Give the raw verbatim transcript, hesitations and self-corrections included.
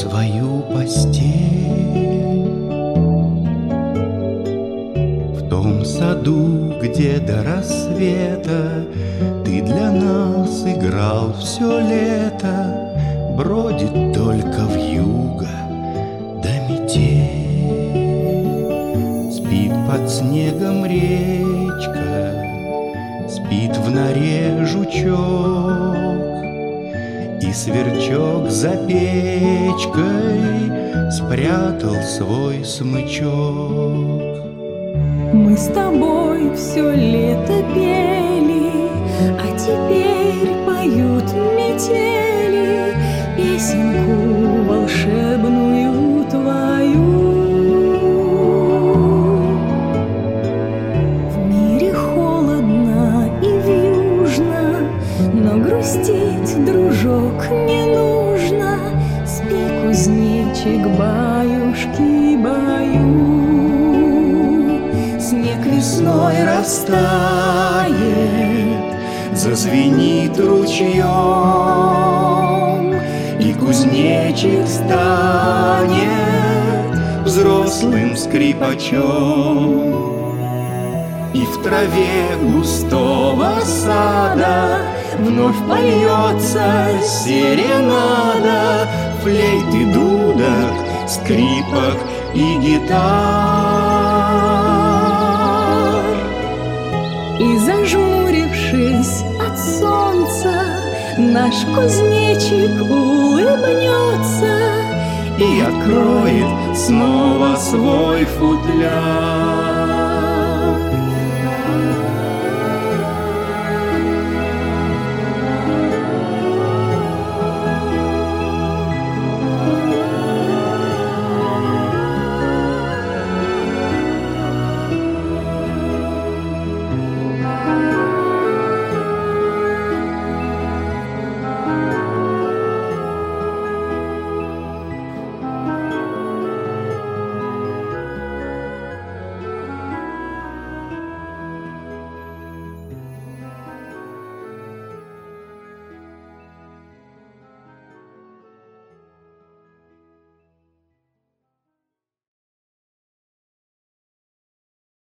свою постель в том саду, где до рассвета ты для нас играл все лето. Бродит только вьюга да метель. Спит под снегом речка, спит в норе жучок, и сверчок за печкой спрятал свой смычок. Мы с тобой все лето пели, а теперь поют метели песенку волшебную твою. В мире холодно и вьюжно, но грустить, дружок, не нужно. Спи, кузнечик, баюшки-баю. Снег весной растает, зазвенит ручьем, и кузнечик станет взрослым скрипачом. И в траве густого сада вновь польется серенада флейт и дудок, скрипок и гитар. И зажмурившись от солнца, наш кузнечик улыбнется и откроет снова свой футляр.